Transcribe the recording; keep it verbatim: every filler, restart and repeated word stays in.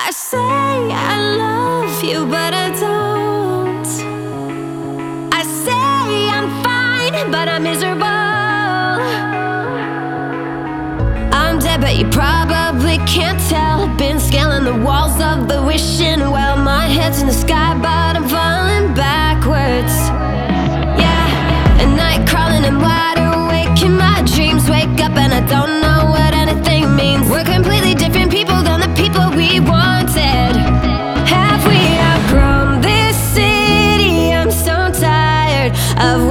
I say I love you, but I don't. I say I'm fine, but I'm miserable. I'm dead, but you probably can't tell. Been scaling the walls of the wishing well. My head's in the sky, but I'm falling backwards. Yeah, at night crawling and wide awake in my dreams. Wake up and I don't know what anything means. We're completely different people than the people we wanted. Have we outgrown this city? I'm so tired of